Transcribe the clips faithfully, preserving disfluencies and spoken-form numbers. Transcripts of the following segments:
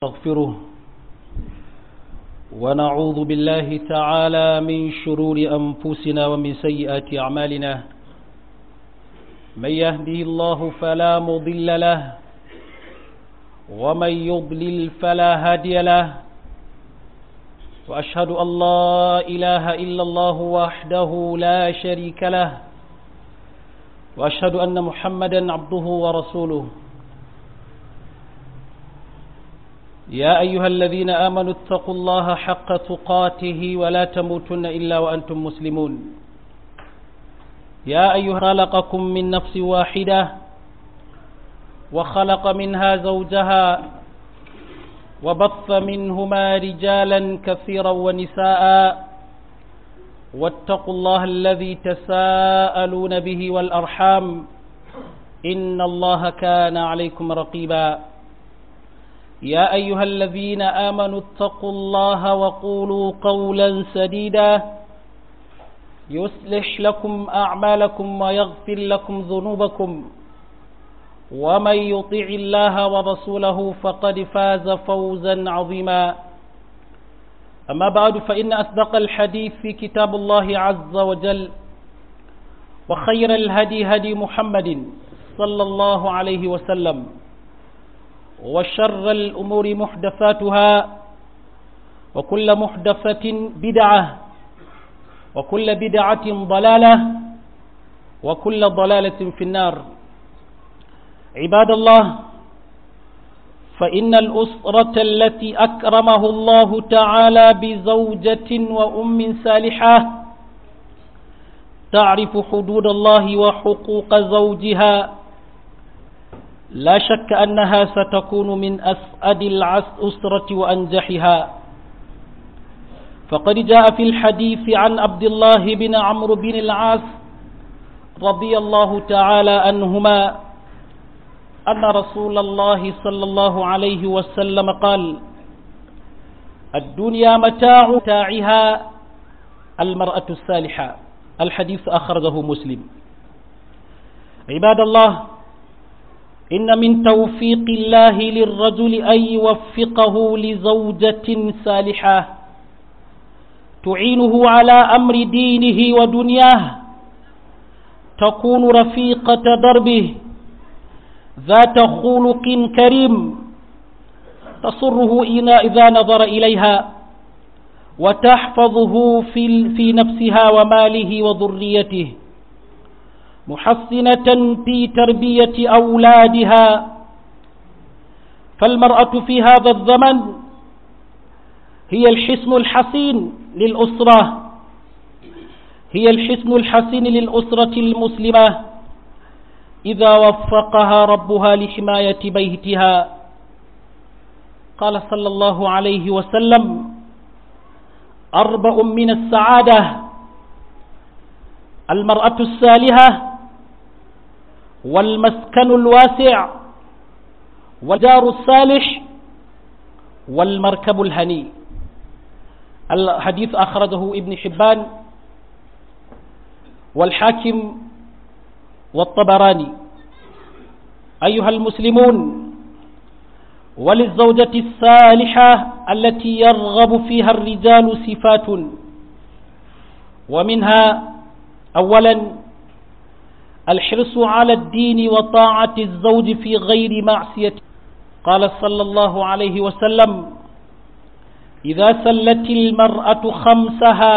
نستغفره ونعوذ بالله تعالى من شرور أنفسنا ومن سيئات أعمالنا. من يهده الله فلا مضل له ومن يضلل فلا هادي له، وأشهد أن لا إله إلا الله وحده لا شريك له، وأشهد أن محمدا عبده ورسوله. يا أيها الذين آمنوا اتقوا الله حق تقاته ولا تموتن إلا وأنتم مسلمون. يا أيها خلقكم من نفس واحدة وخلق منها زوجها وبث منهما رجالا كثيرا ونساء، واتقوا الله الذي تساءلون به والأرحام إن الله كان عليكم رقيبا. يا أيها الذين آمنوا اتقوا الله وقولوا قولا سديدا يصلح لكم أعمالكم ويغفر لكم ذنوبكم، ومن يطع الله ورسوله فقد فاز فوزا عظيما. أما بعد، فإن أصدق الحديث في كتاب الله عز وجل، وخير الهدي هدي محمد صلى الله عليه وسلم، وشر الأمور محدثاتها، وكل محدثة بدعة، وكل بدعة ضلالة، وكل ضلالة في النار. عباد الله، فإن الأسرة التي أكرمه الله تعالى بزوجة وأم صالحة تعرف حدود الله وحقوق زوجها، لا شك أنها ستكون من أسعد الأسرة وأنجحها. فقد جاء في الحديث عن عبد الله بن عمرو بن العاص رضي الله تعالى عنهما أن رسول الله صلى الله عليه وسلم قال: الدنيا متاع متاعها المرأة الصالحة. الحديث أخرجه مسلم. عباد الله، إن من توفيق الله للرجل أن يوفقه لزوجة صالحة تعينه على أمر دينه ودنياه، تكون رفيقة دربه، ذات خلق كريم، تصره إذا نظر إليها، وتحفظه في نفسها وماله وذريته، محسنة في تربية أولادها. فالمرأة في هذا الزمن هي الحصن الحصين للأسرة، هي الحصن الحصين للأسرة المسلمة إذا وفقها ربها لحماية بيتها. قال صلى الله عليه وسلم: أربع من السعادة: المرأة الصالحة، والمسكن الواسع، والجار الصالح، والمركب الهني. الحديث أخرجه ابن حبان والحاكم والطبراني. أيها المسلمون، وللزوجة الصالحة التي يرغب فيها الرجال صفات، ومنها أولا الحرص على الدين وطاعة الزوج في غير معصية. قال صلى الله عليه وسلم: إذا سلت المرأة خمسها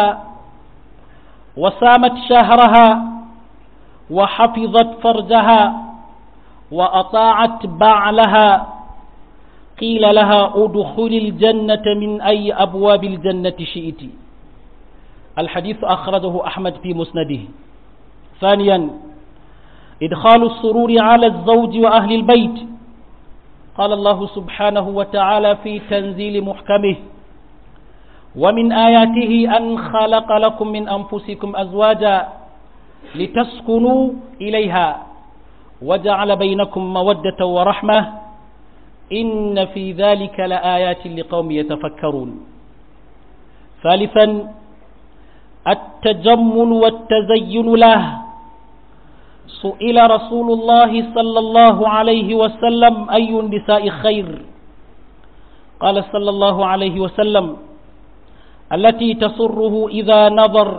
وصامت شهرها وحفظت فرجها وأطاعت بعلها قيل لها ادخل الجنة من أي أبواب الجنة شئت. الحديث أخرجه أحمد في مسنده. ثانيا إدخال السرور على الزوج وأهل البيت. قال الله سبحانه وتعالى في تنزيل محكمه: ومن آياته أن خلق لكم من أنفسكم أزواجا لتسكنوا إليها وجعل بينكم مودة ورحمة إن في ذلك لآيات لقوم يتفكرون. ثالثا التجمل والتزين له. سئل رسول الله صلى الله عليه وسلم: أي النساء خير؟ قال صلى الله عليه وسلم: التي تسره إذا نظر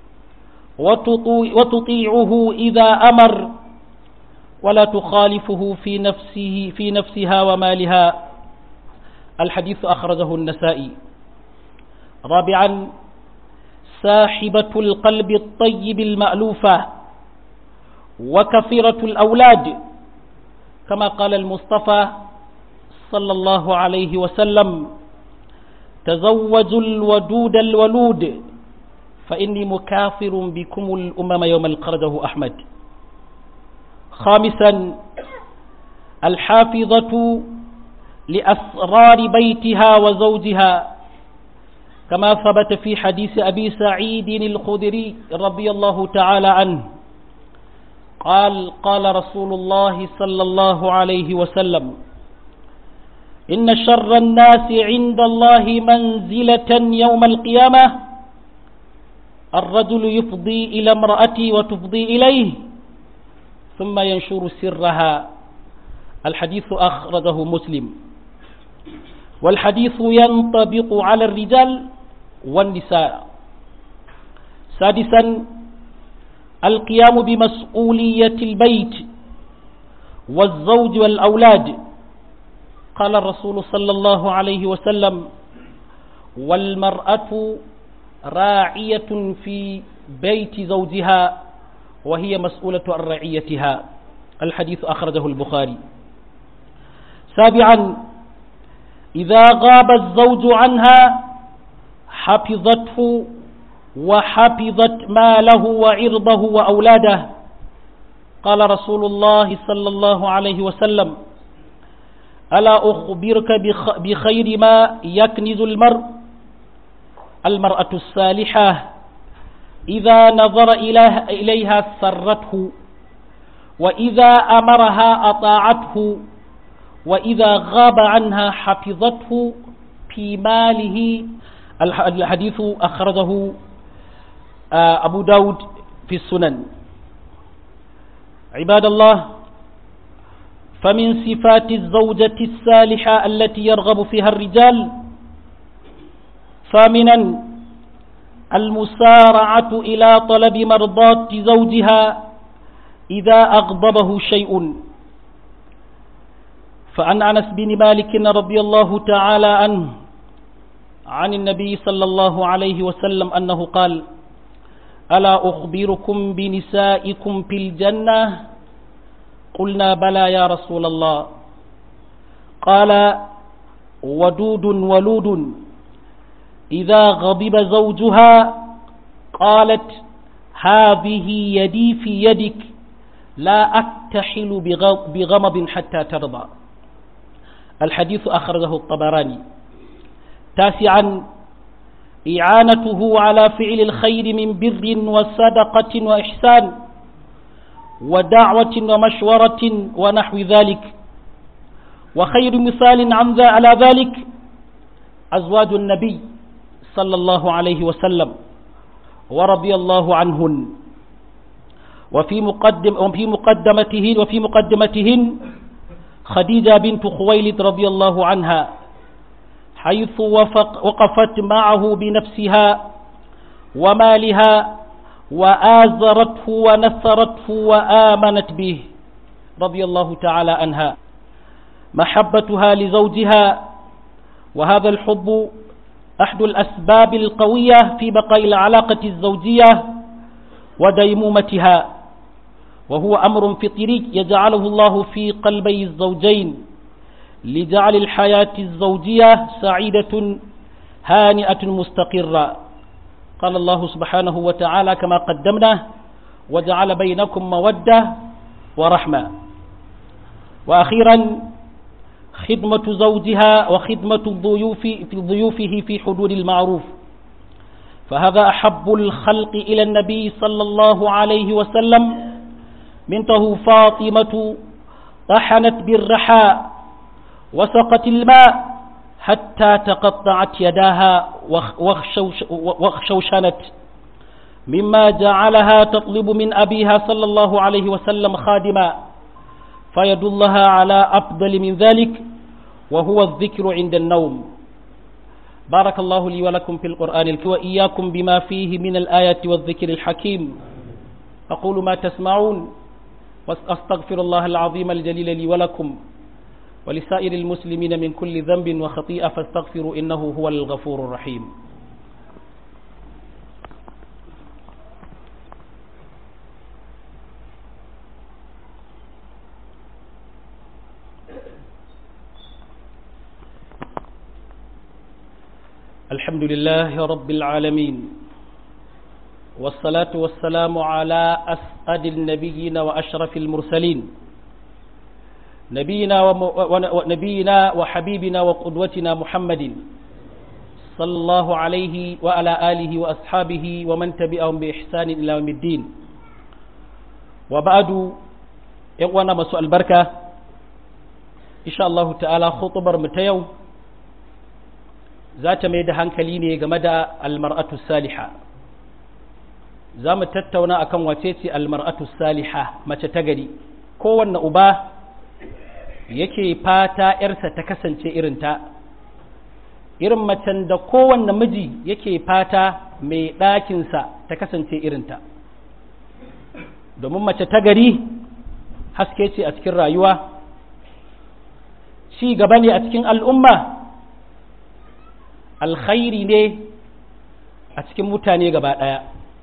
وتطيعه إذا أمر ولا تخالفه في نفسه في نفسها ومالها. الحديث أخرجه النسائي. رابعا: ساحبة القلب الطيب المألوفة وكثيرة الأولاد، كما قال المصطفى صلى الله عليه وسلم: تزوجوا الودود الولود فإني مكافر بكم الأمم يوم القرده أحمد. خامسا: الحافظة لأسرار بيتها وزوجها، كما ثبت في حديث أبي سعيد الخدري رضي الله تعالى عنه قال: قال رسول الله صلى الله عليه وسلم: إن شر الناس عند الله منزلة يوم القيامة الرجل يفضي إلى امرأته وتفضي إليه ثم ينشر سرها. الحديث أخرجه مسلم. والحديث ينطبق على الرجال والنساء. سادسا: القيام بمسؤولية البيت والزوج والأولاد. قال الرسول صلى الله عليه وسلم: والمرأة راعية في بيت زوجها وهي مسؤولة عن رعيتها. الحديث أخرجه البخاري. سابعا: إذا غاب الزوج عنها حفظته وحفظت ماله وعرضه وأولاده. قال رسول الله صلى الله عليه وسلم: ألا أخبرك بخير ما يكنز المرء؟ المرأة الصالحة إذا نظر إليها سرته، وإذا أمرها أطاعته، وإذا غاب عنها حفظته في ماله. الحديث أخرجه أبو داود في السنن. عباد الله، فمن صفات الزوجة الصالحة التي يرغب فيها الرجال: ثامنا: المسارعة إلى طلب مرضاة زوجها إذا أغضبه شيء. فعن أنس بن مالك رضي الله تعالى عنه عن النبي صلى الله عليه وسلم أنه قال: ألا أخبركم بنسائكم في الجنة؟ قلنا: بلى يا رسول الله. قال: ودود ولود إذا غضب زوجها قالت: هذه يدي في يدك لا أكتحل بغمض حتى ترضى. الحديث أخرجه الطبراني. تاسعا: إعانته على فعل الخير من بر وصدقة وإحسان ودعوة ومشورة ونحو ذلك. وخير مثال عن ذا على ذلك أزواج النبي صلى الله عليه وسلم ورضي الله عنهن. وفي مقدم وفي مقدمتهن وفي مقدمتهن خديجة بنت خويلد رضي الله عنها، حيث وفق وقفت معه بنفسها ومالها وآزرته ونثرته وآمنت به رضي الله تعالى عنها. محبتها لزوجها، وهذا الحب أحد الأسباب القوية في بقاء العلاقة الزوجية وديمومتها، وهو أمر فطري يجعله الله في قلبي الزوجين لجعل الحياة الزوجية سعيدة هانئة مستقرة. قال الله سبحانه وتعالى كما قدمنا: وجعل بينكم مودة ورحمة. وأخيرا: خدمة زوجها وخدمة الضيوف في ضيوفه في حدود المعروف، فهذا أحب الخلق إلى النبي صلى الله عليه وسلم. بنته فاطمة طحنت بالرحاء وسقت الماء حتى تقطعت يداها واخشوشنت، مما جعلها تطلب من أبيها صلى الله عليه وسلم خادما، فيدلها على أفضل من ذلك وهو الذكر عند النوم. بارك الله لي ولكم في القرآن الكريم وإياكم بما فيه من الآيات والذكر الحكيم. أقول ما تسمعون وأستغفر الله العظيم الجليل لي ولكم ولسائر المسلمين من كل ذنب وخطيئة فاستغفروا إنه هو الغفور الرحيم. الحمد لله رب العالمين والصلاة والسلام على أسعد النبيين وأشرف المرسلين نبينا ونبينا وحبيبنا وقدوتنا محمد صلى الله عليه وعلى آله وأصحابه ومن تبعهم بإحسان إلى يوم الدين. وبعد يوانا مسوء البركة إن شاء الله تعالى خطبر متيو ذات ميدا هنكليني جمدا المرأة الصالحة. زام تتونا أكم وتيتي المرأة الصالحة ما تتجري كون أباه yake fata ‘yarsa ta kasance irinta, irin macen da kowanne miji yake fata mai ɗakinsa ta kasance irinta, domin mace ta gari haske ce a cikin rayuwa, ci gaba ne a cikin al'umma, alkhairi ne a cikin mutane gaba ɗaya.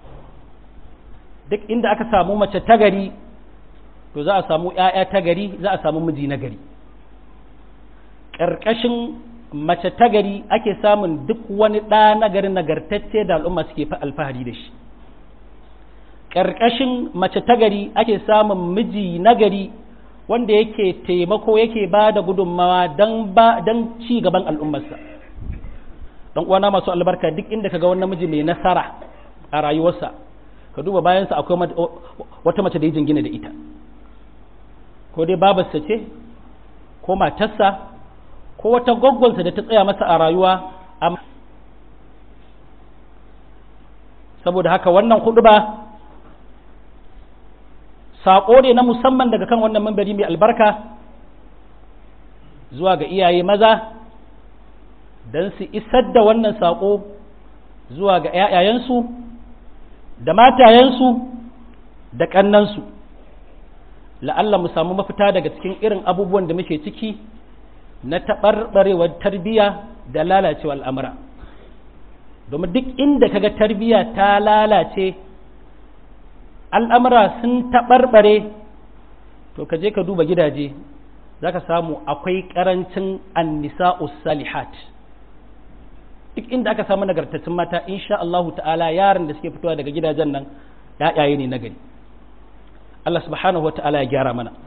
Duk inda aka samu mace ta gari to za a samu ‘ya'ya ta gari, za a samu miji na gari. Ƙarƙashin mace ta gari ake samun duk wani ɗa na gari nagartacce da al'umma suke alfahari da shi. Ƙarƙashin mace ta gari ake samun miji na gari wanda yake taimako yake ba da gudunmawa don ci gaban al'ummarsa. Don uwana masu albarka duk inda ka ga wani miji mai nasara a rayuwarsa, ka duba bayansa akwai wata mace da ya jingina da ita. Ko dai babarsa ce ko matarsa ko wata gwaggwansa da ta tsaya masa a rayuwa. Saboda haka wannan huɗuba saƙo ne na musamman daga kan wannan mambari mai albarka zuwa ga iyaye maza don su isar da wannan saƙo zuwa ga ‘ya'yayensu da matayensu da ƙannansu. La'alla mu samu mafita daga cikin irin abubuwan da muke ciki na taɓarɓarewar tarbiyya da lalacewa al'amura. Domin duk inda kaga tarbiyya ta lalace, al'amura sun taɓarɓare, to ka je ka duba gidaje, za ka samu akwai ƙarancin annisa'us salihat. Duk inda aka samu nagartattun mata, insha Allahu ta'ala yaran da suke fitowa daga gidajen nan, ‘ya'yaye ne na gari. Allah subhanahu wa ta'ala ya gyara mana.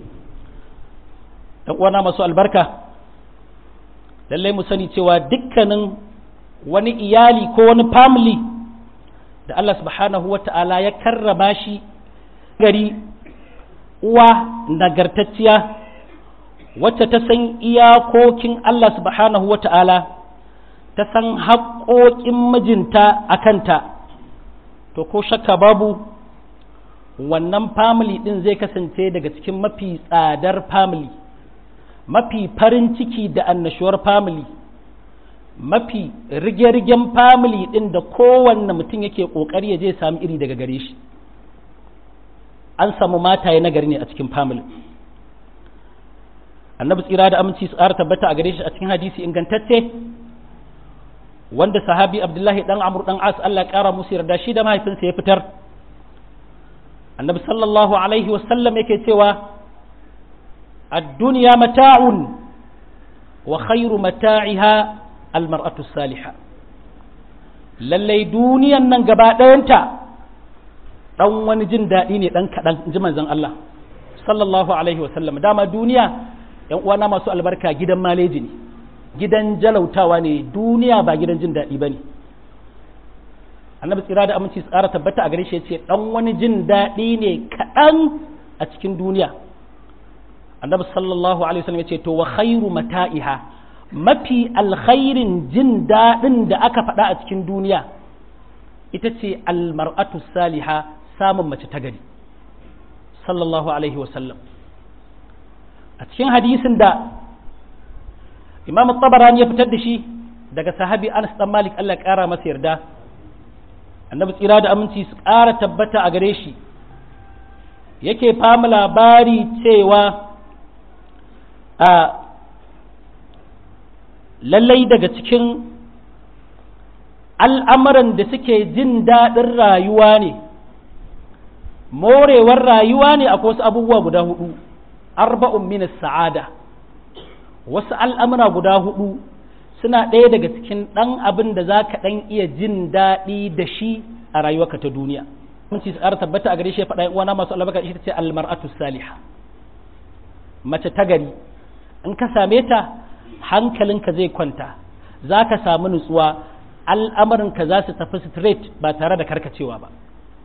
‘Yan uwana masu albarka, lallai mu sani cewa dukkanin wani iyali ko wani family da Allah subhanahu wa ta'ala ya karrama shi gari, uwa nagartacciya wacce ta san iyakokin Allah subhanahu wa ta'ala, ta san haƙoƙin mijinta a kanta, to ko shakka babu wannan family ɗin zai kasance daga cikin mafi tsadar family, mafi farin ciki da annashuwar family, mafi rige-rigen family ɗin da kowanne mutum yake ƙoƙari ya je sami iri daga gare shi. An samu mataye na gari ne a cikin family. Annabi tsira da aminci su ƙara tabbata a gare shi a cikin hadisi ingantacce, wanda sahabi Abdullahi ɗan Amr ɗan As Allah ya ƙara musu yarda shi da mahaifinsa ya fitar. Annabi sallallahu alaihi wasallam yake cewa ad-dunya mata'un wa khairu mata'iha al-mar'atu salihah. Lallai duniyan nan gaba ɗayanta ɗan wani jin daɗi ne ɗan kaɗan, ji manzon Allah sallallahu alaihi wasallam. Dama duniya ‘yan uwana masu albarka gidan maleji ne, gidan jalautawa ne, duniya ba gidan jin daɗi ba ne. Annabi tsira da aminci su ƙara tabbata a gare shi ya ce ɗan wani jin daɗi ne kaɗan a cikin duniya. Annabi sallallahu alaihi wasallam ya ce to wa khairu mata'iha, mafi alkhairin jin daɗin da aka faɗa a cikin duniya ita ce almar'atu saliha, samun mace ta gari. Sallallahu alaihi wasallam a cikin hadisin da Imam Tabarani ya fitar da shi daga sahabi Anas dan Malik Allah ya kara masa yarda annabi tsira da aminci su kara tabbata a gare shi yake fama labari cewa a lallai daga cikin al'amuran da suke jin daɗin rayuwa ne morewar rayuwa ne akwai wasu abubuwa guda hudu arba'un min sa'ada wasu al'amura guda hudu suna ɗaya daga cikin ɗan abin da za ka ɗan iya jin daɗi da shi a rayuwarka ta duniya mun ci tsara tabbata a gare shi faɗa uwana masu albarka ita ce almar'atu salihah mace ta gari in ka same ta hankalinka zai kwanta za ka samu nutsuwa al'amarinka za su tafi straight ba tare da karkacewa ba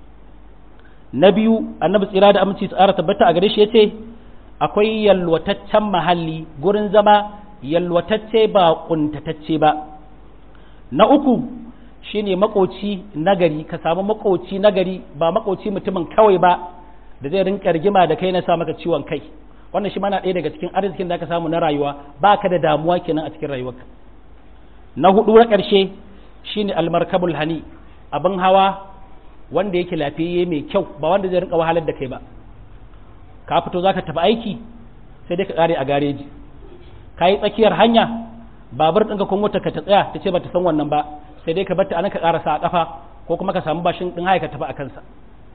na biyu annabi tsira da aminci tsara tabbata a gare shi ya ce akwai yalwataccen mahalli gurin zama yalwatacce ba kuntatacce ba na uku shine makoci nagari ka samu makoci nagari ba makoci mutumin kawai ba da zai rinka rigima da kai na sa maka ciwon kai wannan shi mana ɗaya daga cikin arzikin da ka samu na rayuwa ba ka da damuwa kenan a cikin rayuwarka na hudu na ƙarshe shine almarkabul hani abin hawa wanda yake lafiyayye mai kyau ba wanda zai rinka wahalar da kai ba ka fito zaka tafi aiki sai dai ka kare a gareji ka yi tsakiyar hanya babur ɗinka ko motar ka ta tsaya ta ce ba ta san wannan ba sai dai ka bar ta anan ka karasa a kafa ko kuma ka samu bashin ɗin haya ka tafi a kansa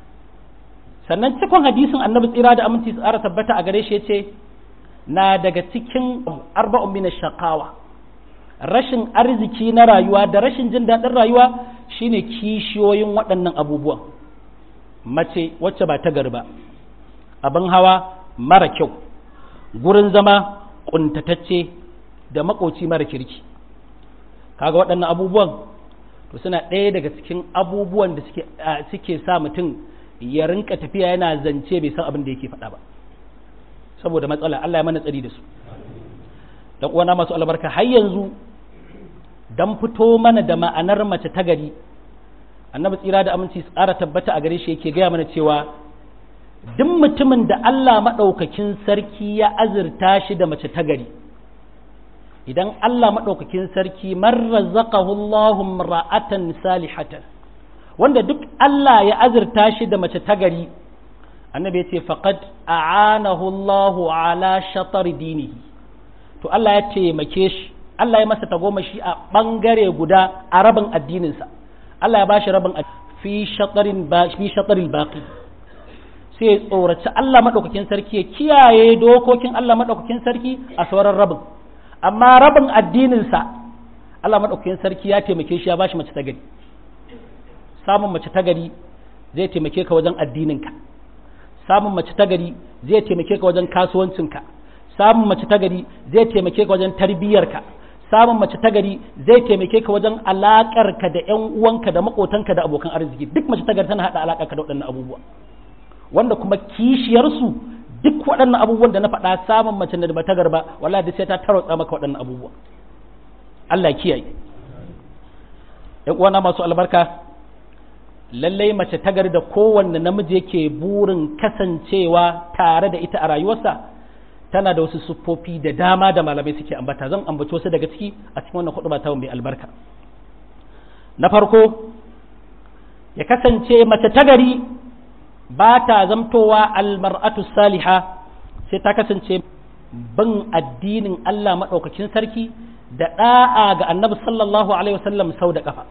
sannan cikon hadisin annabi tsira da aminci tsara tabbata a gare shi ya ce na daga cikin arba'un min shaqawa rashin arziki na rayuwa da rashin jin daɗin rayuwa shine kishiyoyin waɗannan abubuwan mace wacce ba ta gari ba abin hawa mara kyau gurin zama ƙuntatacce da makoci mara kirki kaga waɗannan abubuwan to suna ɗaya daga cikin abubuwan da suke suke sa mutum ya rinka tafiya yana zance bai san abin da yake faɗa ba saboda matsala Allah ya mana tsari da su dan uwana masu albarka har yanzu dan fito mana da ma'anar mace ta gari annabi tsira da aminci tsara tabbata a gare shi yake gaya mana cewa duk mutumin da Allah maɗaukakin sarki ya azurta shi da mace ta gari idan Allah maɗaukakin sarki marrazaqahu Allahu ra'atan salihatan wanda duk Allah ya azurta shi da mace ta gari annabi ya ce faqad a'anahu Allahu ala shatar dinihi to Allah ya taimake shi Allah ya masa tagomashi a bangare guda a rabin addininsa Allah ya bashi rabin fi shatarin ba fi shataril baqi sai tsoraci Allah madaukakin sarki ya kiyaye dokokin Allah madaukakin sarki a sauran rabin amma rabin addininsa Allah madaukakin sarki ya taimake shi ya bashi mace ta gari samun mace ta gari zai taimake ka wajen addininka samun mace ta gari zai taimake ka wajen kasuwancinka samun mace ta gari zai taimake ka wajen tarbiyyarka samun mace ta gari zai taimake ka wajen alaƙarka da ƴan uwanka da maƙotanka da abokan arziki duk mace ta gari tana haɗa alaƙarka da waɗannan abubuwa wanda kuma kishiyarsu duk waɗannan abubuwan da na faɗa samun mace da ba ta garba wallahi duk sai ta tarotsa maka waɗannan abubuwa Allah kiyaye ƴan uwana masu albarka lallai mace ta gari da kowanne namiji yake burin kasancewa tare da ita a rayuwarsa tana da wasu siffofi da dama da malamai suke ambata zan ambaci wasu daga ciki a cikin wannan hudu ta mai albarka na farko ya kasance mace ta gari ba ta zamtowa almar'atu saliha sai ta kasance bin addinin Allah maɗaukakin sarki da ɗa'a ga annabi sallallahu alaihi wasallam sau da ƙafa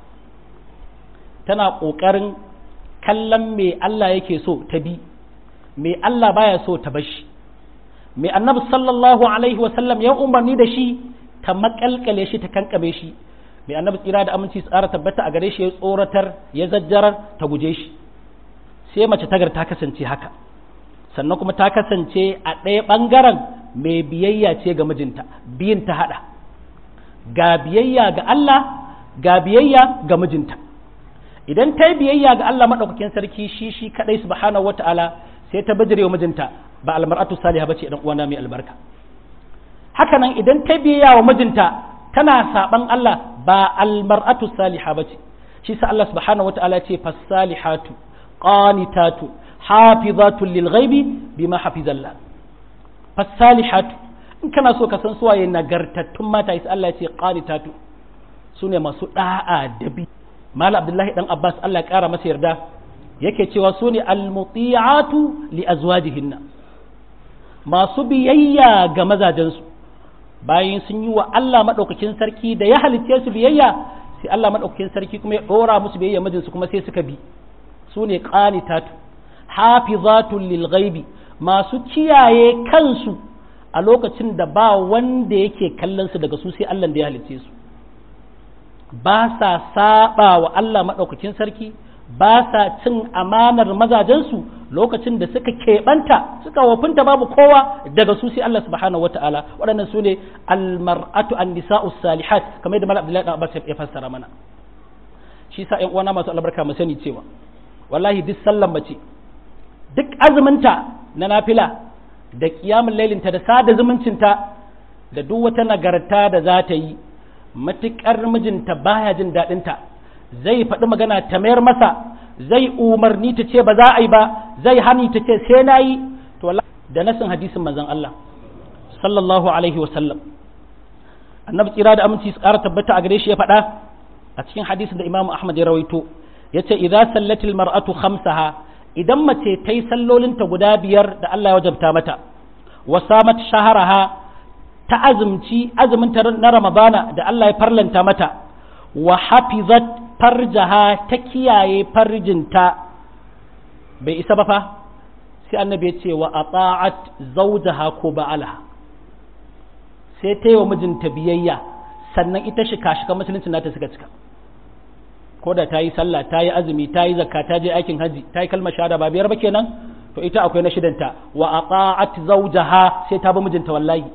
tana ƙoƙarin kallon me Allah yake so ta bi me Allah baya so ta bashi me annabi sallallahu alaihi wasallam ya umarni da shi ta makalkale shi ta kankame shi me annabi tsira da aminci tsara tabbata a gare shi ya tsoratar ya zajjarar ta guje shi sai mace tagar ta kasance haka sannan kuma ta kasance a ɗaya ɓangaren mai biyayya ce ga mijinta biyun ta haɗa ga biyayya ga Allah ga biyayya ga mijinta idan ta yi biyayya ga Allah maɗaukakin sarki shi shi kaɗai subhanahu wata'ala sai ta bijire wa mijinta ba almar'atu salihah bace dan uwana mai albarka haka nan idan ta biyayya wa mijinta tana saban Allah ba almar'atu salihah bace shi sa Allah subhanahu wata'ala ce fasalihatu qanitatu hafizatu lilghaibi bima hafizallah fasalihatu in kana so ka san suwaye nagartattun mata sai Allah ya ce qanitatu sune masu da'a da bi Malam Abdullahi dan Abbas Allah ya kara masa yarda yake cewa sune almuti'atu li azwajihinna masu biyayya ga mazajensu bayan sun yi wa Allah madaukakin sarki da ya halicce su biyayya sai Allah madaukakin sarki kuma ya dora musu biyayya mijinsu kuma sai suka bi sune qanitatu hafizatul lil ghaibi masu kiyaye kansu a lokacin da ba wanda yake kallon su daga su sai Allah da ya halicce su ba sa saba wa Allah madaukakin sarki ba sa cin amanar mazajensu lokacin da suka keɓanta suka wafinta babu kowa daga su sai Allah subhanahu wata'ala waɗannan su ne almar'atu an-nisa'u salihat kamar yadda Malam Abdullahi dan Abbas ya fassara mana shi sa ƴan uwana masu albarka mu sani cewa wallahi duk sallan mace duk azuminta na nafila da qiyamul lailinta da sada zumuncinta da duk wata nagarta da za ta yi matukar mijinta baya jin daɗinta zai faɗi magana ta mayar masa zai umarni ta ce ba za a yi ba zai hani ta ce sai na yi to da nasin hadisin manzon Allah sallallahu alaihi wa sallam annabi tsira da aminci su ƙara tabbata a gare shi ya faɗa a cikin hadisin da Imam Ahmad ya rawaito yace idza sallatil mar'atu khamsaha idan mace ta yi sallolinta guda biyar da Allah ya wajabta mata wa samat shaharaha ta azumci azuminta na Ramadana da Allah ya farlanta mata wa hafizat farjaha ta kiyaye farjinta bai isa ba fa sai annabi ya ce wa ata'at zawjaha ko ba'alaha sai ta yi wa mijinta biyayya sannan ita shika shika musulunci nata suka cika ko da ta yi sallah ta yi azumi ta yi zakka ta je aikin haji ta yi kalmar shahada ba biyar ba kenan to ita akwai na shidanta wa ata'at zawjaha sai ta bi mijinta wallahi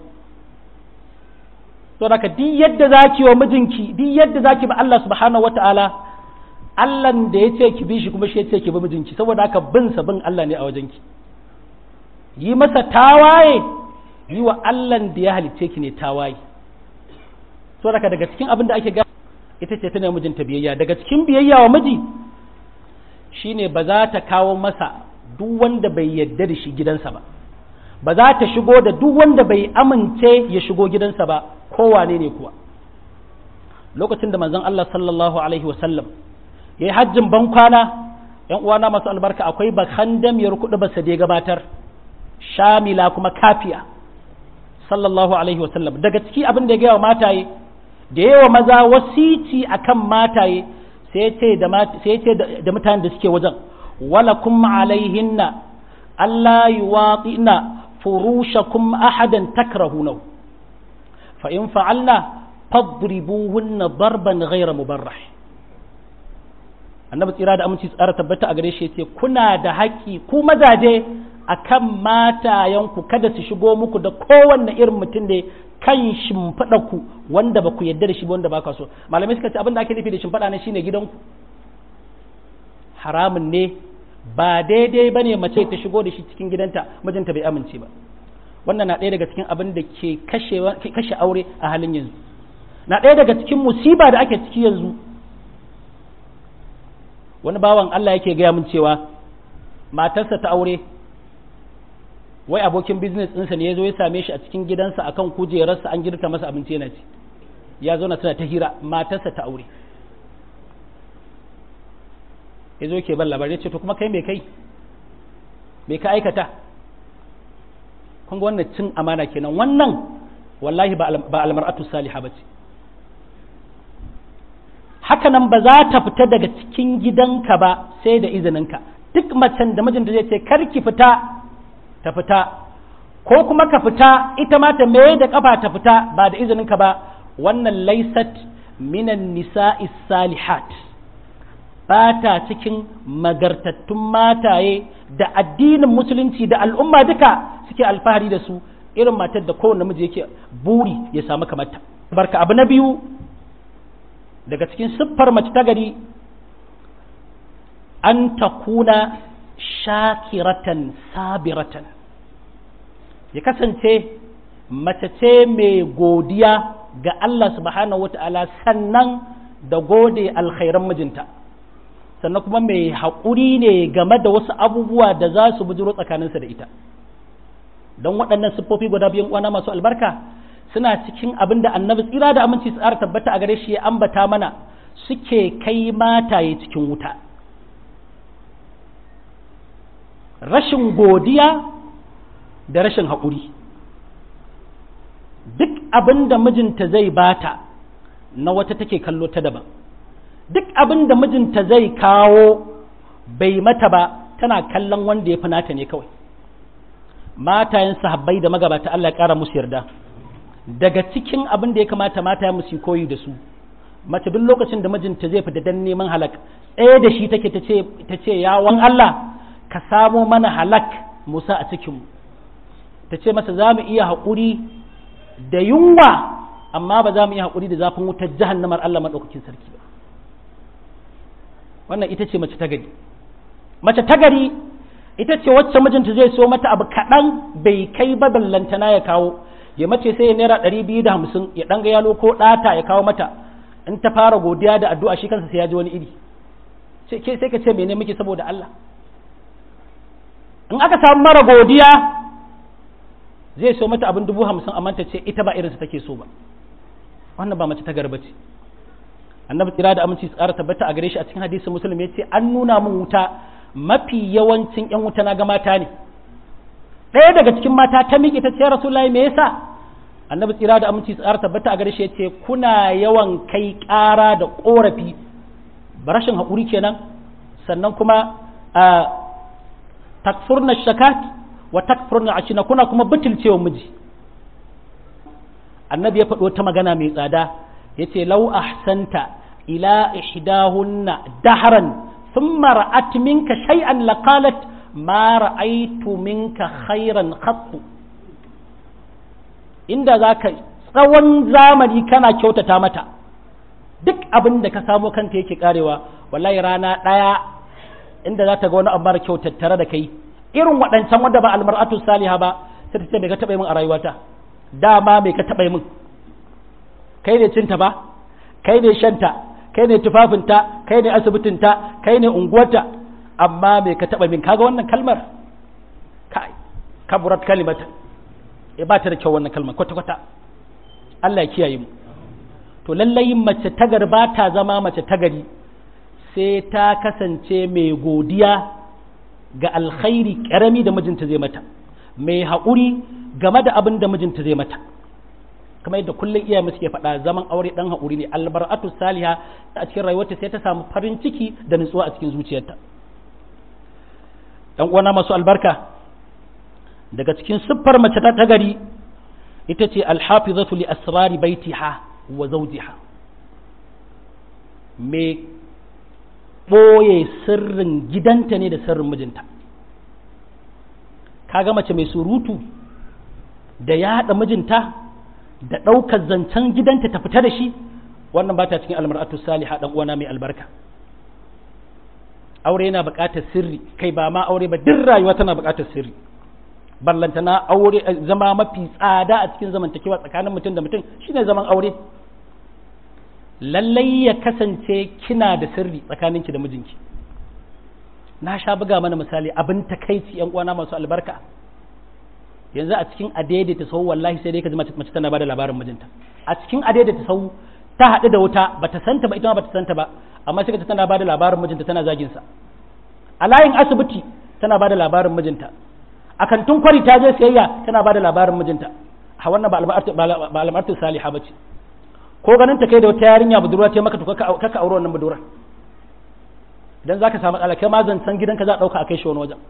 to daga duk yadda zaki wa mijinki duk yadda zaki ba Allah subhanahu wataala Allah da ya ce ki bi shi kuma shi ya ce ki bi mijinki saboda haka bin sa bin Allah ne a wajenki yi masa tawaye yi wa Allah da ya halicce ki ne tawaye to daga daga cikin abin da ake ga ita ce tana mijinta biyayya daga cikin biyayya wa miji shine ba za ta kawo masa duk wanda bai yarda da shi gidansa ba ba za ta shigo da duk wanda bai amince ya shigo gidansa ba kowane ne kuwa lokacin da manzon Allah sallallahu alaihi wasallam ya yi hajjin ban kwana ‘yan uwana masu albarka akwai bakhandamiyar kuɗi ba da gabatar shamila kuma kafiya sallallahu alaihi wasallam daga ciki abin da ya gaya wa mataye da yawa maza wasici akan mataye sai ce da mutanen da suke wajen wala kuma alaihinna Allah yuwaƙina furushakum ahadan takrahunahu fa in fa'alna fadribuhunna darban ghayra mubarrah annabi tsira da aminci tsara tabbata a gare shi yace kuna da haƙi ku mazaje akan matayanku kada su shigo muku da kowanne irin mutum ne kan shimfiɗa ku wanda ba ku yarda da shi ba wanda ba ka so malamai suka ce abin da ake nufi da shimfiɗa ne shine gidanku haramun ne ba daidai ba ne mace ta shigo da shi cikin gidanta mijinta bai amince ba wannan na ɗaya daga cikin abin da ke kashe aure a halin yanzu na ɗaya daga cikin musiba da ake ciki yanzu wani bawan Allah yake gaya min cewa matarsa ta aure wai abokin business ɗinsa ne ya zo ya same shi a cikin gidansa akan kujerarsa an girka masa abinci yana ci ya zo na suna ta hira matarsa ta aure ya zo ke ban labari ya ce to kuma kai mai kai mai ka aikata kun ga wannan cin amana kenan wannan wallahi ba almar'atu salihah bace haka nan ba za ta fita daga cikin gidanka ba sai da izininka duk macen da mijinta zai ce karki fita ta fita ko kuma ka fita ita ma ta mai da kafa ta fita ba da izininka ba wannan laysat minan nisa'i salihat ba ta cikin magartattun mataye da addinin musulunci da al'umma duka suke alfahari da su irin matar da kowane namiji yake buri ya samu kamata barka abu na biyu daga cikin siffar mace ta gari an takuna shakiratan sabiratan ya kasance mace ce mai godiya ga Allah subhanahu wata'ala sannan da gode alkhairan mijinta sannan kuma mai haƙuri ne game da wasu abubuwa da za su bujiro tsakaninsa da ita don waɗannan siffofi guda biyan uwana masu albarka suna cikin abin da annabi tsira da aminci tsara tabbata a gare shi ya ambata mana suke kai mataye cikin wuta. Rashin godiya da rashin haƙuri. Duk abin da mijinta zai bata na wata take kallo ta daban, duk abin da mijinta zai kawo bai mata ba tana kallon wanda ya fi nata ne kawai. Matayen sahabbai da magabata Allah ya ƙara musu yarda, daga cikin abin da ya kamata matayen musu koyi da su, mace duk lokacin da mijinta zai fita dan neman halak ɗaya da shi take ta ce yawon Allah ka samo mana halak musa a cikinmu, ta ce masa za mu iya haƙuri da yunwa amma ba za mu iya haƙuri da zafin wutar jahannamar Allah maɗaukakin sarki ba. Wannan ita ce mace ta gari. Mace ta gari ita ce wacce mijinta zai so mata abu kaɗan bai kai ba ballantana ya kawo, ya mace sai ya naira ɗari biyu da hamsin ya ɗanga yalo ko ɗata ya kawo mata, in ta fara godiya da addu'a shi kansa sai ya ji wani iri, sai ka ce mene muke saboda Allah. In aka samu mara godiya zai so mata abin dubu hamsin amma ta ce ita ba irinsa take so ba, wannan ba mace ta garba ce. Annabi tsira da aminci su ƙara tabbata a gare shi a cikin hadisin Muslim ya ce an nuna min wuta, mafi yawancin ƴan wuta na ga mata ne. Ɗaya daga cikin mata ta miƙe ta ce Rasulullahi me yasa? Annabi tsira da aminci su ƙara tabbata a gare shi ya ce kuna yawan kai ƙara da ƙorafi, ba rashin haƙuri kenan, sannan kuma a takfurna shakat wa takfurna ashina, kuna kuma butulcewa miji. Annabi ya faɗo ta magana mai tsada yace lau ahsanta ila ihdahunna dahran thumma ra'at minka shay'an laqalat ma ra'aytu minka khairan khattu. Inda zaka tsawon zamani kana kyautata mata, duk abin da ka samu kanta yake karewa, wallahi rana daya inda za ta ga wani abu mara kyau tattare da kai irin waɗancan wanda ba almar'atu saliha ba, sai ta ce me ka taɓa min a rayuwata, dama me ka taɓa min, kai ne cinta ba, kai ne shanta, kai ne tufafinta, kai ne asibitinta, kai ne unguwarta, amma me ka taɓa min. Kaga wannan kalmar kai kaburat kalimata, e ba ta da kyau wannan kalmar kwata kwata. Allah ya kiyaye mu. To lallai mace tagar ba ta zama mace tagari sai ta kasance mai godiya ga alkhairi karami da mijinta zai mata, mai haƙuri game da abin da mijinta zai mata. Kamar yadda kullum iyaye suke faɗa, zaman aure ɗan haƙuri ne. Albar'atu saliha a cikin rayuwarta sai ta samu farin ciki da nutsuwa a cikin zuciyarta. ɗan uwana masu albarka, daga cikin siffar mace ta gari ita ce alhafizatu li asrari baitiha wa zawjiha, mai ɓoye sirrin gidanta ne da sirrin mijinta. Kaga mace mai surutu da yaɗa mijinta da ɗaukar zancen gidanta ta fita da shi, wannan ba ta cikin almar'atu saliha ɗan uwana mai albarka. Aure yana buƙatar sirri, kai ba ma aure ba duk rayuwa tana buƙatar sirri. Ballantana aure zama mafi tsada a cikin zamantakewa tsakanin mutum da mutum shine zaman aure. Lallai ya kasance kina da sirri tsakaninki da mijinki. Na sha buga mana misali abin takaici yan uwana masu albarka. Yanzu a cikin adaidaita sau wallahi sai dai ka ji mace tana bada labarin mijinta. A cikin adaidaita sau ta haɗu da wuta bata santa ba ita ma bata santa ba, amma sai ka tana bada labarin mijinta tana zagin sa. A layin asibiti tana bada labarin mijinta. A kantin kwari ta je sayayya tana bada labarin mijinta. Ha wannan ba al'amartu saliha bace. Ko ganin ta kai da wata yarinya budurwa ta maka to kaka aure wannan budurwa. Idan zaka samu matsala kai ma zancan gidanka za a dauka a kai shi wani wajen.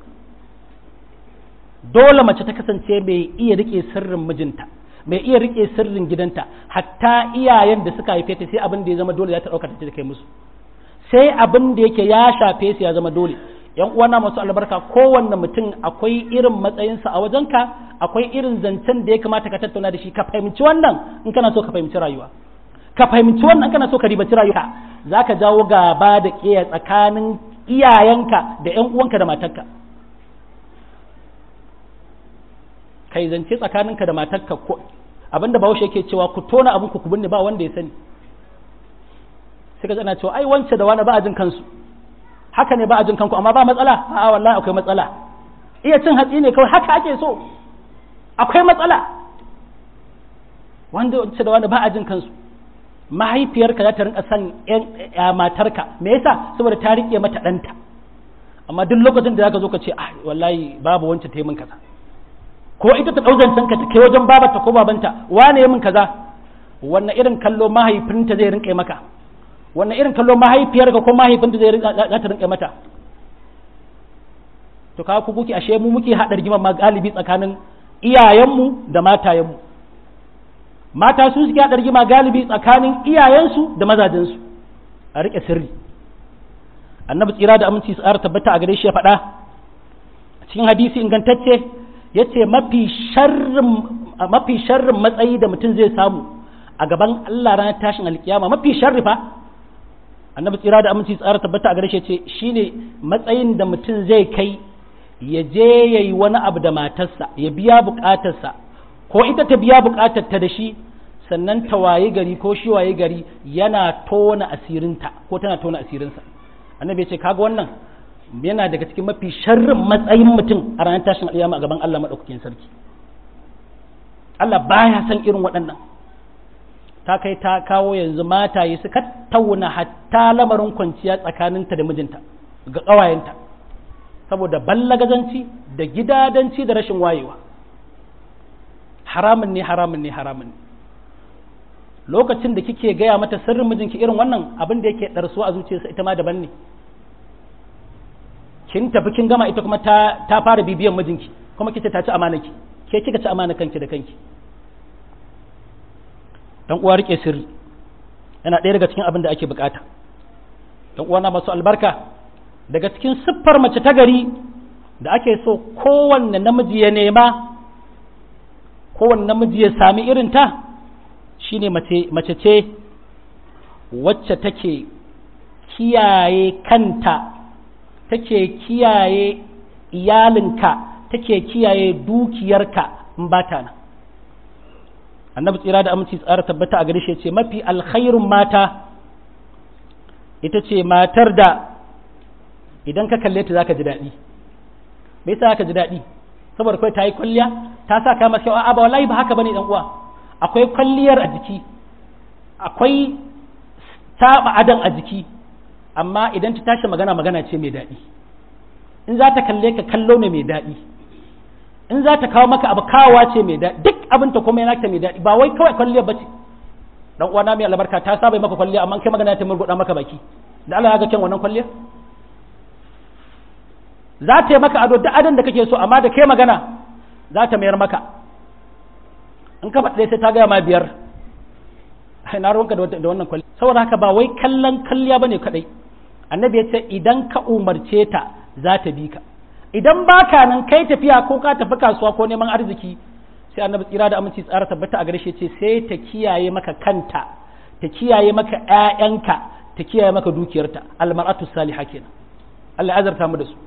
Dole mace ta kasance mai iya rike sirrin mijinta, mai iya rike sirrin gidanta, hatta iyayen da suka haife ta sai abin da ya zama dole za ta dauka ta kai musu. Sai abin da yake ya shafe su ya zama dole. Yan uwana masu albarka, kowanne mutum akwai irin matsayinsa a wajenka, akwai irin zancen da ya kamata ka tattauna da shi, ka fahimci wannan in kana so ka fahimci rayuwa. Ka fahimci wannan kana so ka ribaci rayuwa, za ka jawo gaba da ƙiya tsakanin iyayenka da ‘yan uwanka da matarka. Kai zance tsakaninka da matarka ko abinda Bahaushe yake cewa ku tona abin ku ku binne ba wanda ya sani. Sai ka tsana cewa ai wance da wani ba a jin kansu. Haka ne ba a jin kanku amma ba matsala? A'a wallahi akwai matsala. Iya cin hatsi ne kawai haka ake so. akwai matsala wanda wacce da wanda ba a jin kansu. Mahaifiyarka za ta rinka san ƴan matarka, me yasa? Saboda ta rike mata ɗanta. Amma duk lokacin da zaka zo ka ce ah wallahi babu wancan ta yi min kaza, ko ita ta ɗauzan ka ta kai wajen babarta ko babanta, wane ya min kaza, wannan irin kallo mahaifinta zai rinka maka, wannan irin kallo mahaifiyarka ko mahaifinta zai za ta rinka mata. To kawo ku kuke ashe mu muke haɗa rigimar ma galibi tsakanin iyayenmu da matayenmu. Mata su suke haɗa rigima galibi tsakanin iyayensu da mazajensu. A riƙe sirri. Annabi tsira da aminci su tabbata a gare shi ya faɗa a cikin hadisi ingantacce ya ce mafi sharrin matsayi da mutum zai samu a gaban Allah ranar tashin alkiyama, mafi sharri fa annabi tsira da aminci su tabbata a gare shi ya ce shine matsayin da mutum zai kai ya je ya yi wani abu da matarsa ya biya bukatarsa ko ita ta biya bukatarta da shi, sannan ta waye gari ko shi waye gari yana tona asirinta ko tana tona asirinsa. Annabi ya ce kaga wannan yana daga cikin mafi sharrin matsayin mutum a ranar tashin alƙiyama a gaban Allah madaukakin sarki. Allah baya san irin waɗannan. Ta kai ta kawo yanzu mataye suka tauna hatta lamarin kwanciya tsakaninta da mijinta ga ƙawayenta saboda ballagazanci da gidadanci da rashin wayewa. Haramun ne haramun ne haramun ne. Lokacin da kike gaya mata sirrin mijinki irin wannan abin da yake ɗarsuwa a zuciyarsa ita ma daban ne. Kin tafi kin gama ita kuma ta, ta fara bibiyan mijinki kuma kice ta ci amanaki, ke kika ci amana kanki da kanki. Dan uwa rike sirri yana ɗaya daga cikin abin da ake bukata. Dan uwa na masu albarka, daga cikin siffar mace ta gari da ake so kowanne namiji ya nema, kowanne namiji ya sami irin ta, shine mace mace ce wacce take kiyaye kanta, take kiyaye iyalinka, take kiyaye dukiyarka in ba ta nan. Annabi tsira da aminci tsara tabbata a gare shi ce mafi alkhairun mata ita ce matar da idan ka kalle ta zaka ji daɗi. Me yasa zaka ji daɗi? Saboda kai ta yi kwalliya, ta sa ka masa kyau. A ba wallahi ba haka bane dan uwa. Akwai kwalliyar a jiki, akwai taɓa adan a jiki, amma idan ta tashi magana magana ce mai daɗi. In za ta kalle ka kallo ne mai daɗi, in za ta kawo maka abu kawowa ce mai daɗi, duk abin ta kuma yana ta mai daɗi, ba wai kawai kwalliyar bace. Dan uwana mai albarka ta saba maka kwalliya amma kai magana ta murguɗa maka baki, da Allah ya ga kyan wannan kwalliyar. Za ta yi maka ado duk adon da kake so, amma da kai magana za ta mayar maka. In ka faɗi sai ta gaya ma biyar, na ruwanka da wannan kwalliya. Saboda haka ba wai kallon kalliya bane kadai. Annabi ya ce idan ka umarce ta za ta bi ka. Idan baka nan kai tafiya ko ka tafi kasuwa ko neman arziki, sai annabi tsira da aminci tsara tabbata a gare shi ce sai ta kiyaye maka kanta, ta kiyaye maka ƴaƴanka, ta kiyaye maka dukiyarta. Al-mar'atu salihah kenan. Allah ya azarta mu da su.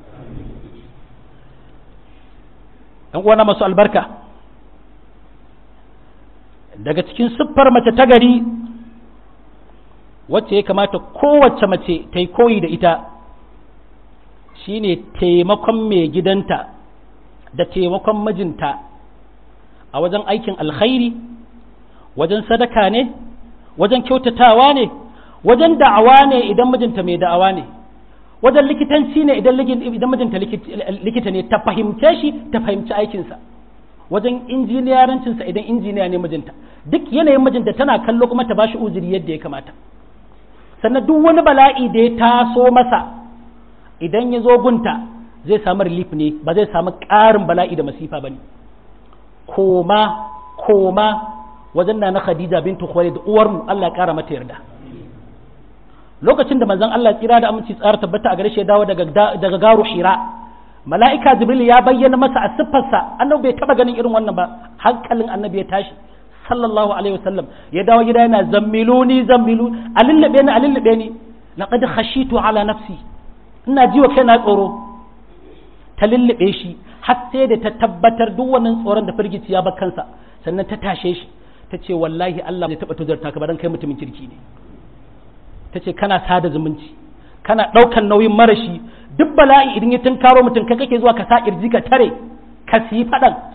Dan uwana masu albarka, daga cikin siffar mace ta gari wacce ya kamata kowace mace ta yi koyi da ita shine taimakon mai gidanta da taimakon mijinta a wajen aikin alkhairi, wajen sadaka ne, wajen kyautatawa ne, wajen da'awa ne idan mijinta mai da'awa ne, wajen likitanci ne idan mijinta likita ne, ta fahimce shi ta fahimci aikinsa, wajen injiniyarancinsa idan injiniya ne mijinta, duk yanayin mijinta tana kallo kuma ta bashi uzuri yadda ya kamata. Sannan duk wani bala'i da ya taso masa idan ya zo gunta zai samu relief ne, ba zai samu ƙarin bala'i da masifa ba ne. Koma koma wajen na na Khadija bintu Khuwailid uwarmu, Allah ya ƙara mata yarda. Lokacin da manzon Allah tsira da aminci tsara tabbata a gare shi ya dawo daga daga garu Hira, mala'ika Jibril ya bayyana masa a siffarsa, annabi bai taba ganin irin wannan ba, hankalin annabi ya tashi sallallahu alaihi wasallam, ya dawo gida yana zammiluni zammilu, alillabe ni alillabe ni, laqad khashitu ala nafsi, ina ji wa kaina tsoro. Ta lullube shi har sai da ta tabbatar duk wannan tsoron da firgici ya bar kansa, sannan ta tashe shi ta ce wallahi Allah zai taba tuzarta ka ba dan kai mutumin kirki ne. Ta ce kana sada zumunci, kana ɗaukan nauyin marashi, duk bala'i idan ya tunkaro mutum kai kake zuwa ka sa kirji ka tare ka siyi faɗan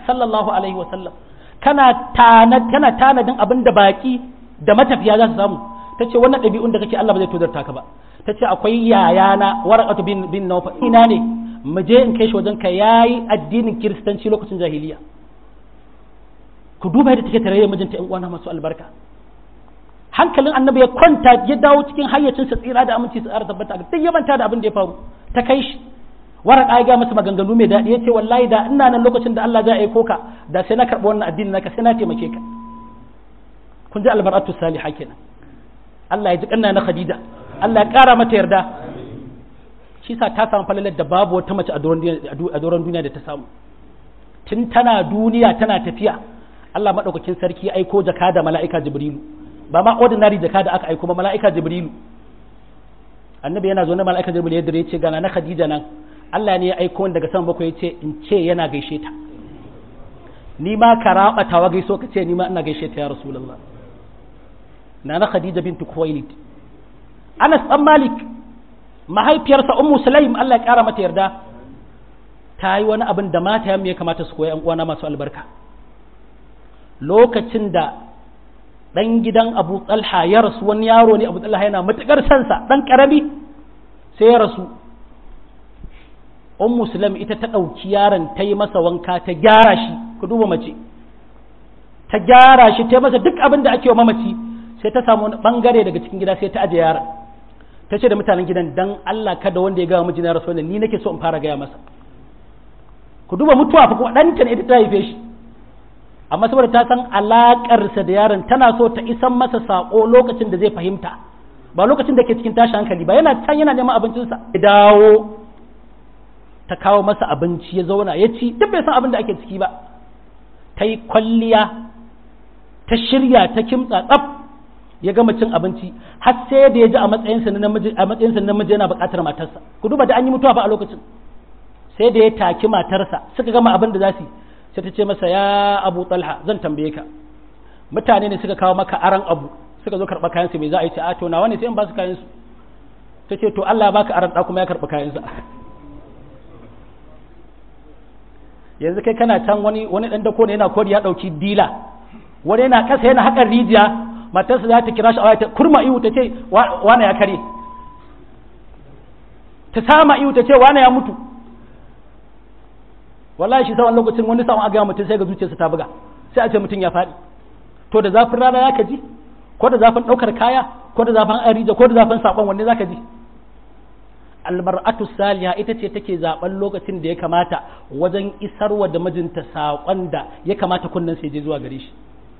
sallallahu alaihi wa sallam kana tana kana tanadin abin da baki da matafiya za su samu. Tace wannan ɗabi'un da kake Allah ba zai tozarta ka ba. Tace akwai yayana Waraqatu bin bin Nawfal ina ne mu je in kai shi wajen ka yayi addinin kiristanci lokacin jahiliya. Ku duba yadda take tarayyar mijinta ƴan uwana masu albarka. Hankalin annabi ya kwanta ya dawo cikin hayyacinsa tsira da aminci tsara tabbata ga duk ya manta da abin da ya faru ta kai shi. Waraka ya ga masa maganganu mai daɗi yace wallahi da ina nan lokacin da Allah ya aiko ka da sai na karɓi wannan addini naka sai na taimake ka. Kun ji albaratu salihah kenan. Allah ya ji kanna na Khadija Allah ya ƙara mata yarda. Shi sa ta samu falalar da babu wata mace a doron duniya da ta samu. Tun tana duniya tana tafiya Allah madaukakin sarki ya aiko jaka da mala'ika Jibrilu. Ba ma ordinary jaka da aka aiko ba mala'ika Jibrilu. Annabi yana zo na mala'ika Jibrilu ya dare ce gana na Khadija nan Allah ne ya aiko daga sama bakwai ya ce in ce yana gaishe ta. Ni ma ka rabatawa gaiso ka ce ni ma ina gaishe ta ya Rasulullah. Nana Khadija bintu Khuwailid. Anas dan Malik mahaifiyarsa Ummu Sulaim Allah ya kara mata yarda ta yi wani abin da mata ya kamata su koyi ƴan uwana masu albarka. Lokacin da dan gidan Abu Talha ya rasu wani yaro ne Abu Talha yana matukar sansa dan karami sai ya rasu. Ummu Sulaim ita ta dauki yaron ta yi masa wanka ta gyara shi ku duba mace ta gyara shi ta masa duk abin da ake wa mamaci sai ta samu wani bangare daga cikin gida sai ta aje yaron ta ce da mutanen gidan dan Allah kada wanda ya ga miji na rasu ni nake so in fara gaya masa. Ku duba mutuwa fa kuma ɗanta ne ita ta haife shi amma saboda ta san alaƙarsa da yaron tana so ta isan masa saƙo lokacin da zai fahimta ba lokacin da ke cikin tashi hankali ba yana can yana neman abincinsa ya dawo ta kawo masa abinci ya zauna ya ci duk bai san abin da ake ciki ba ta yi kwalliya ta shirya ta kimtsa tsaf ya gama cin abinci har sai da ya ji a matsayinsa na namiji a matsayinsa na namiji yana buƙatar matarsa ku duba da an yi mutuwa ba a lokacin sai da ya taki matarsa suka gama abin da za su yi sai ta ce masa ya Abu Talha zan tambaye ka mutane ne suka kawo maka aran abu suka zo karɓa kayansu me za a yi ce a to nawa ne sai in ba su kayansu ta ce to Allah ya baka aran ɗa kuma ya karɓi kayansa yanzu kai kana can wani wani ɗan dako ne yana kodi ya ɗauki dila wani yana ƙasa yana haƙar rijiya matarsa za ta kira shi a ta kurma ihu ta ce wane ya kare ta sama ihu ta ce wane ya mutu wallahi shi sawan lokacin wani sawan aga mutum sai ga zuciyarsa ta buga sai a ce mutum ya faɗi to da zafin rana ya ka ji ko da zafin ɗaukar kaya ko da zafin arija ko da zafin saƙon wanne za ka ji almar'atu saliha ita ce take zaben lokacin da ya kamata wajen isarwa da mijinta saƙon da ya kamata kunnen sai je zuwa gare shi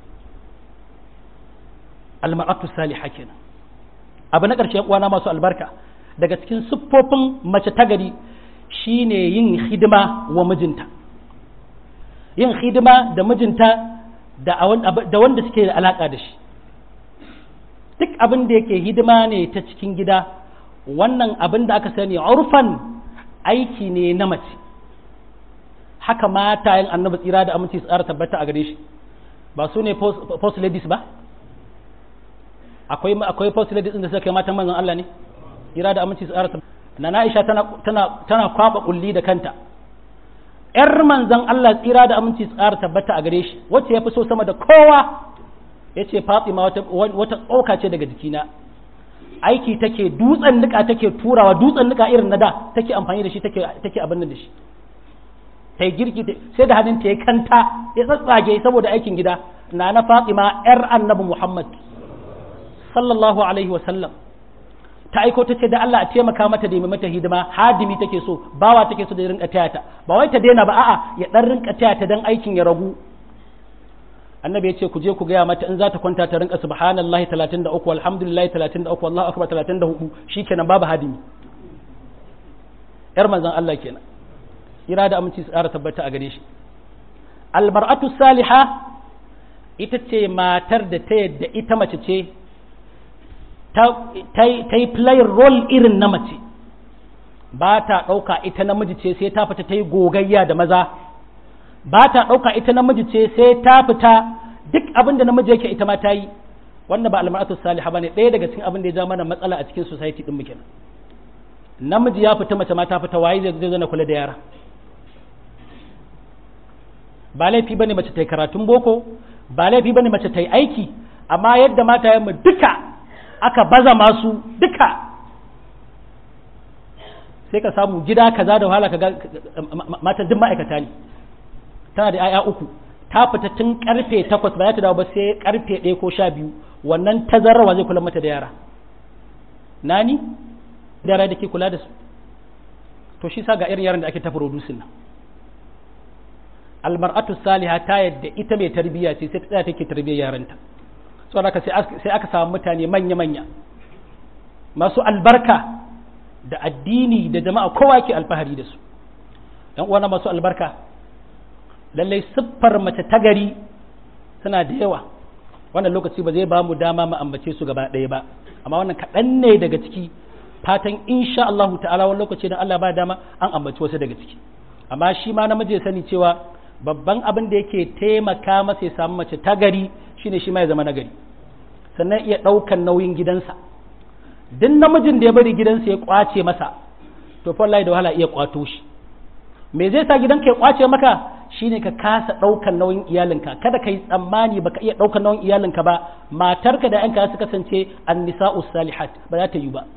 almar'atu saliha kenan abu na ƙarshen uwana masu albarka daga cikin siffofin mace ta gari shine yin hidima wa mijinta yin hidima da mijinta da wanda suke da alaka da shi duk abin da yake hidima ne ta cikin gida wannan abin da aka sani urfan aiki ne na mace haka mata yin annabi tsira da aminci tsara tabbata a gare shi ba su ne post ladies ba akwai akwai post ladies din da suka kai matan manzon Allah ne tsira da aminci tsara tabbata na Aisha tana tana tana kwaba kulli da kanta yar manzon Allah tsira da aminci tsara tabbata a gare shi wacce yafi so sama da kowa yace Fatima wata wata tsoka ce daga jikina aiki take dutsen nika take turawa dutsen nika irin na da take amfani da shi take take abin da shi ta yi girki sai da hannunta ya kanta ya tsatsage saboda aikin gida na na Fatima yar annabi Muhammad sallallahu alaihi wasallam ta aiko ta ce da Allah a taimaka mata da mata hidima hadimi take so bawa take so da rinka taya ta ba wai ta daina ba a'a ya dan rinka taya ta dan aikin ya ragu annabi ya ce ku je ku gaya mata in za ta kwanta ta rinka subhanallahi talatin da uku walhamdulillahi talatin da uku wallahu akbar talatin da hudu shikenan babu hadimi yar manzon Allah kenan ira da aminci su ƙara tabbata a gare shi almar'atu saliha ita ce matar da ta yadda ita mace ce ta yi player role irin na mace ba ta ɗauka ita namiji ce sai ta fita ta yi gogayya da maza ba ta ɗauka ita namiji ce sai ta fita duk abin da namiji yake ita ma ta yi wannan ba almar'atu saliha bane ɗaya daga cikin abin da ya ja mana matsala a cikin society din mu kenan namiji ya fita mace ma ta fita waye zai zai na kula da yara ba laifi bane mace ta yi karatun boko, ba laifi bane mace ta yi aiki, amma yadda matayen mu duka aka baza masu duka, sai ka samu gida kaza da wahala kaga matan duk ma'aikata ne, tana da 'ya'ya uku, ta fita tun karfe takwas ba za ta dawo ba sai karfe ɗaya ko sha biyu, wannan tazarrawa zai kula mata da yara nani da yara da ke kula da su. To shi sa ga irin yaran da ake ta producing nan. Almar'atu salihah ta yadda ita mai tarbiyya ce sai ta tsaya take tarbiyyar yaranta, saboda haka sai aka samu mutane manya-manya masu albarka da addini da jama'a kowa ke alfahari da su. ɗan uwana masu albarka, lallai siffar mace ta gari suna da yawa, wannan lokaci ba zai ba mu dama mu ambace su gaba ɗaya ba, amma wannan kaɗan ne daga ciki. Fatan insha Allahu ta'ala wani lokaci da Allah ba dama an ambaci wasu daga ciki, amma shi ma namiji ya sani cewa babban abin da yake taimaka masa ya samu mace ta gari shine shi ma ya zama nagari, sannan iya ɗaukan nauyin gidansa. Duk namijin da ya bari gidansa ya kwace masa, to fa wallahi da wahala iya kwato shi. Me zai sa gidanka ya kwace maka? Shine ka kasa ɗaukan nauyin iyalinka. Kada ka yi tsammani baka iya ɗaukan nauyin iyalinka ba, matarka da ƴanka su kasance an-nisa'us salihat, ba za ta yi ba.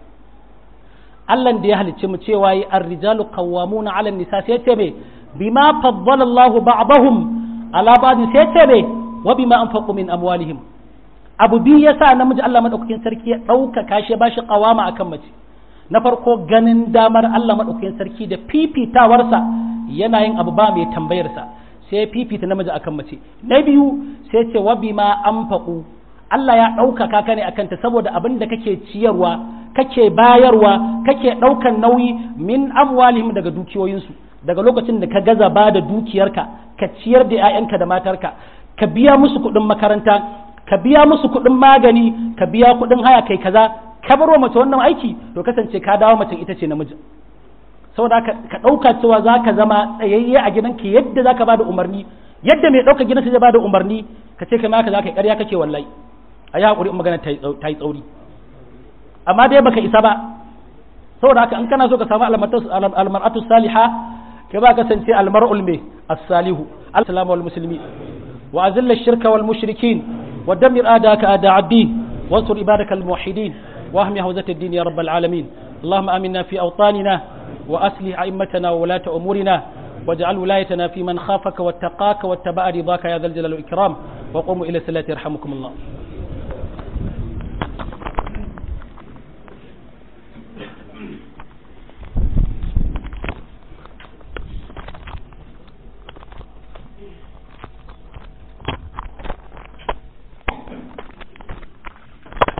Allah da ya halicce mu cewa yi ar-rijalu qawwamuna 'ala an-nisa, sai ce me bima faddala Allahu ba'dahum 'ala ba'd, sai ce me wa bima anfaqu min amwalihim. Abu biyu yasa namiji Allah madaukakin sarki ya dauka kashe bashi qawama akan mace. Na farko ganin damar Allah madaukakin sarki da fifitawarsa yana yin abu ba mai tambayar sa, sai fifita namiji akan mace. Na biyu sai ce wa bima anfaqu, Allah ya dauka ka ne akan ta saboda abin da kake ciyarwa, kake bayarwa, kake ɗaukan nauyi min amwalihim daga dukiyoyinsu, daga lokacin da ka gaza ba da dukiyarka ka ciyar da 'ya'yanka da matarka, ka biya musu kuɗin makaranta, ka biya musu kuɗin magani, ka biya kuɗin haya kai kaza, ka bar wa mace wannan aiki, to kasance ka dawo mace ita ce namijin. Saboda ka ɗauka cewa za ka zama tsayayye a gidanka yadda za ka ba da umarni, yadda mai ɗauka gidansa zai ba da umarni, ka ce kai ma ka za ka yi ƙarya kake wallahi, a yi haƙuri in magana ta yi tsauri. Amma dai baka isa ba, saboda haka in kana so ka samu almar'atu saliha, kai ba kasance almar'ul me as-salihu. Assalamu wal muslimin wa azilla ash-shirka wal mushrikin wa dammir a'daka a'da' ad-din wa ansur ibadaka al-muwahhidin wa ahmi hawzat ad-din ya rabbal alamin. Allahumma aminna fi awtanina wa aslih a'immatana wa ulata umurina waj'al wilayatana fi man khafaka wattaqaka wattaba'a ridaka ya dhal jalali wal ikram wa qumu ila salati yarhamukumullah.